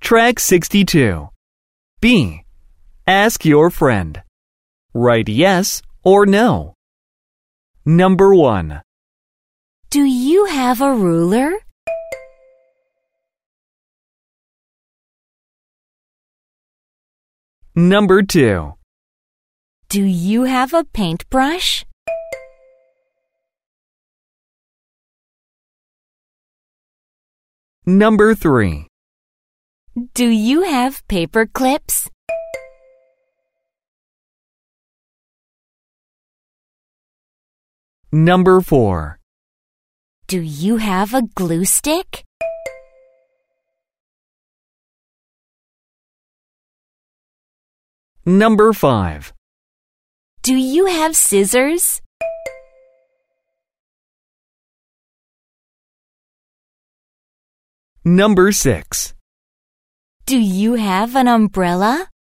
Track 62. B. Ask your friend. Write yes or no. Number 1. Do you have a ruler? Number 2. Do you have a paintbrush? Number 3. Do you have paper clips? Number 4. Do you have a glue stick? Number 5. Do you have scissors? Number 6. Do you have an umbrella?